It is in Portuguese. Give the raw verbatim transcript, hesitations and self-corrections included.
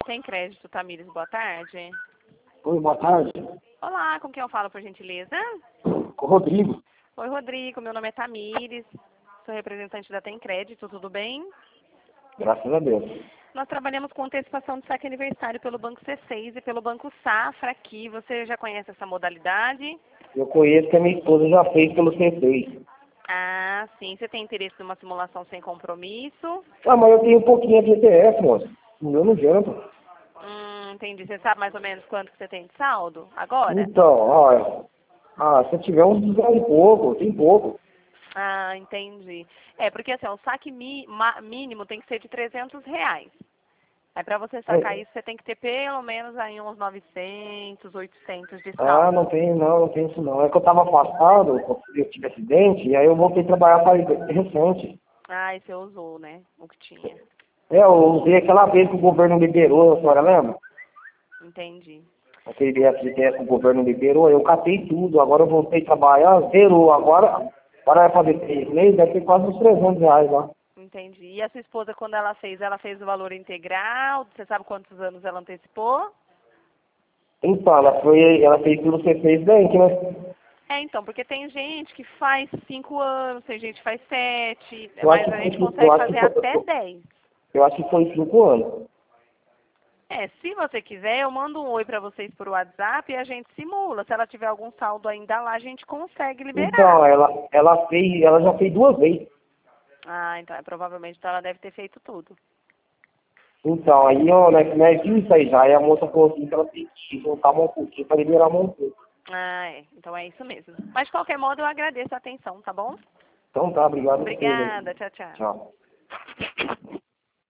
Tem Crédito, Tamires, boa tarde. Oi, boa tarde. Olá, com quem eu falo, por gentileza? Com o Rodrigo. Oi, Rodrigo, meu nome é Tamires, sou representante da Tem Crédito, tudo bem? Graças a Deus. Nós trabalhamos com antecipação de saque aniversário pelo Banco C seis e pelo Banco Safra aqui. Você já conhece essa modalidade? Eu conheço que a minha esposa já fez pelo C seis. Ah, sim. Você tem interesse numa simulação sem compromisso? Ah, mas eu tenho um pouquinho de G T F, moço. O meu não adianta. Hum, entendi. Você sabe mais ou menos quanto que você tem de saldo agora? Então, olha. Ah, se eu tiver uns duzentos e pouco, tem pouco. Ah, entendi. É, porque assim, o saque mi, ma, mínimo tem que ser de trezentos reais. Aí para você sacar É. isso, você tem que ter pelo menos aí uns novecentos, oitocentos de saldo. Ah, não tem, não, não tem isso não. É que eu tava afastado, eu tive acidente, e aí eu voltei a trabalhar faz recente. Ah, e você usou, né? O que tinha. É, eu usei aquela vez que o governo liberou, a senhora lembra? Entendi. Aquele F G T S que o governo liberou, eu catei tudo, agora eu voltei a trabalhar, zerou. Agora, para fazer três meses, deve ter quase uns trezentos reais lá. Entendi. E a sua esposa, quando ela fez, ela fez o valor integral? Você sabe quantos anos ela antecipou? Então, ela foi, ela fez pelo C seis Bank, né? É, então, porque tem gente que faz cinco anos, tem gente que faz sete, Eu acho mas que a gente foi, eu consegue acho que fazer até foi, dez. eu acho que foi cinco anos. É, se você quiser, eu mando um oi pra vocês por WhatsApp e a gente simula. Se ela tiver algum saldo ainda lá, a gente consegue Então, liberar. ela, ela fez, ela já fez duas vezes. Ah, então, é, provavelmente então ela deve ter feito tudo. Então, aí, ó, né, né, viu isso aí já, aí a moça falou assim que ela tem que voltar um pouquinho para liberar um pouco. Ah, é. Então é isso mesmo. Mas de qualquer modo, eu agradeço a atenção, tá bom? Então tá, obrigado a vocês aí. Obrigada. Tchau, tchau. Tchau.